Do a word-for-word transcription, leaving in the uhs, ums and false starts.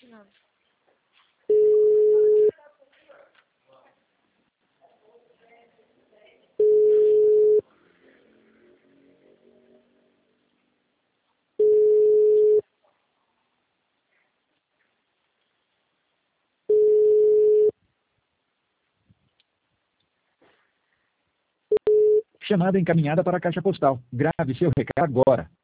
Não. Chamada encaminhada para a caixa postal. Grave seu recado agora.